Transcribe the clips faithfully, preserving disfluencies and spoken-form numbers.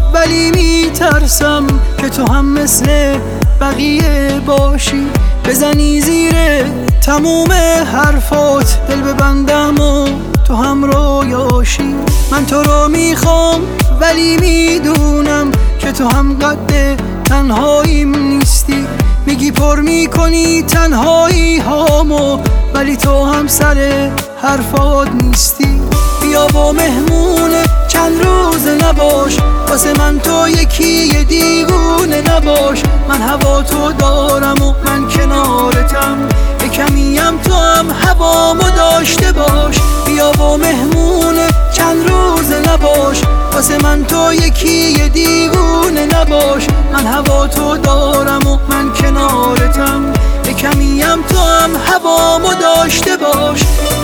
ولی میترسم که تو هم مثل بقیه باشی، بزنی زیر تموم حرفات دل ببندم و تو هم رویاشی. من تو رو میخوام ولی میدونم که تو هم قد تنهاییم نیستی، میگی پر میکنی تنهایی هامو ولی تو هم سر حرفات نیستی. بیا با مهمون چند روز نباش، واسه من تو یکی دیوونه نباش. من هوا تو دارم و من کنارتم، کمیم تو هم هوامو داشته باش. بیا با مهمون چند روز نباش، واسه من تو یکی دیوونه نباش. من هوا تو دارم و من کنارتم، کمیم تو هم هوامو داشته باش.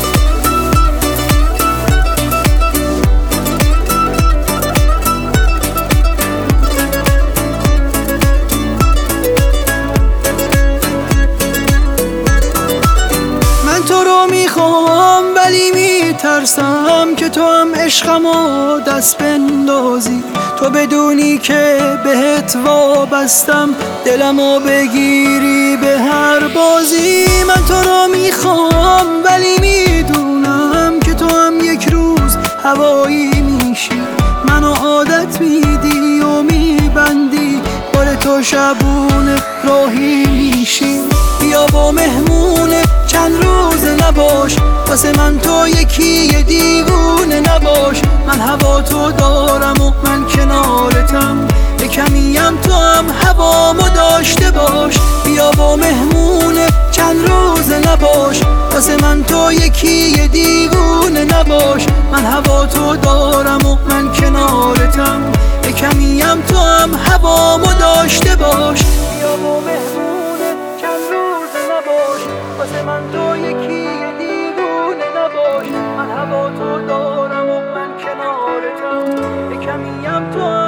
تو رو میخوام ولی میترسم که تو هم عشقمو دست بندازی، تو بدونی که بهت وابستم دلمو بگیری به هر بازی. من تو رو میخوام ولی میدونم که تو هم یک روز هوایی میشی، منو عادت میدی و میبندی، بار تو شبونه راهی میشی. بیا با مهمون چند روز نباش، واسه من تو یکی دیوونه نباش. من هوا تو دارم و من کنارتم، کمیم تو هم هوامو داشته باش. بیا با مهمون چند روز نباش، واسه من تو یکی دیوونه نباش. من هوا تو دارم و من کنارتم، کمیم تو هم هوامو داشته باش. بیا با مهمون چند روز نباش، واسه من تو یکی دیوونه نباش. من هوا تو دارم و من کنارتم، کمیم تو